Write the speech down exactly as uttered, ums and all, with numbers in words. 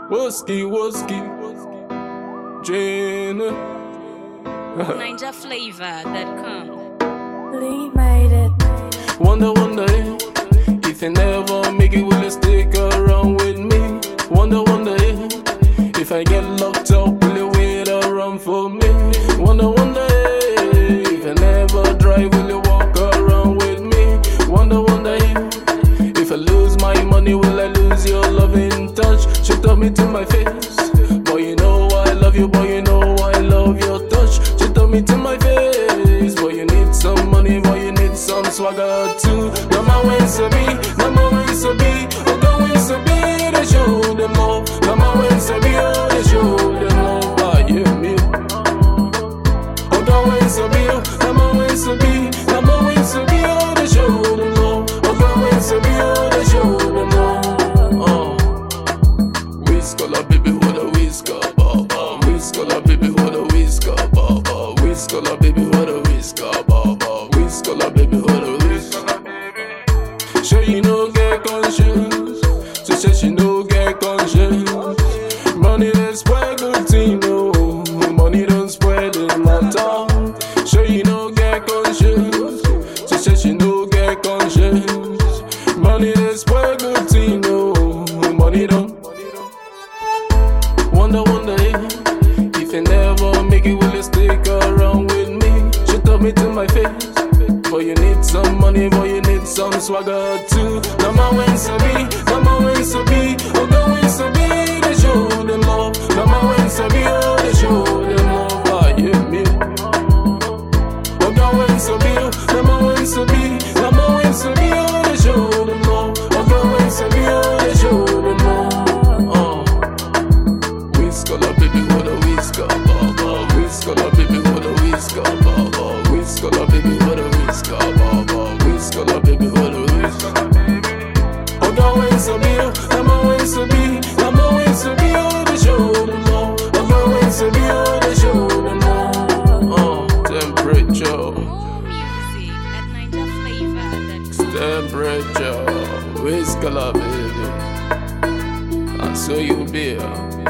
Whiskey, whiskey, Jane. Ninja Flavor dot com. Lee made it. Wonder, wonder, eh, if you never make it, will you stick around with me? Wonder, wonder, eh, if I get locked up, will you wait around for me? Wonder, wonder, eh, if I never drive, will you walk around with me? Wonder, wonder, eh, if I lose my money, will I lose your loving touch? She told me to my face, boy, you know I love you, boy, you know I love your touch. She told me to my face, boy, you need some money, boy, you need some swagger too. Now my ways to be, now my ways to be, oh, go ways to be, they show them love. Now my ways to be, oh, they show them love. Ah, yeah, me. Oh, go ways to be, oh, now my ways to be, now my ways to be, oh, they show them love. Oh, go ways to be, oh, they show them love. Oh, whisker, baby, what a whisker, ba ba. Whisker, baby, what a whisker, ba ba. Whisker, baby, what a whisker, ba ba. Whisker, baby, what a whisker. Sure you no get conscience. She said she no get conscience. Money don't spoil good thing, no. Money don't spoil the matter. Sure you no get conscience. She said she no get conscience. Money don't spoil good thing, no. Money don't. Wonder, wonder, eh, if you never make it, will you stick around with me? She told me to my face, boy, you need some money, boy, you need some swagger too. Now my ways to be, now my ways to be, oh, the ways to be, they show them love. Now my ways to be, oh, they show them love. Ah, yeah, me. Oh, the ways to be, oh, now my ways to be, now my ways to be, oh, they show them love. Oh, the ways to be, oh, they show them love. Oh. Whisker, baby, what a whisker, ba ba. Whisker, baby, what a whisker, ba ba. Whisker, baby, what a whisker, ba ba. Whisker, baby, what a whisker. Oh, the ways to be, oh, my ways to be, now my ways to be, oh, they show them love. Oh, the ways to be, oh, they show them love. Oh, temperature, More music at Ninja Flavor dot com. temperature, whisker, baby, and so you be.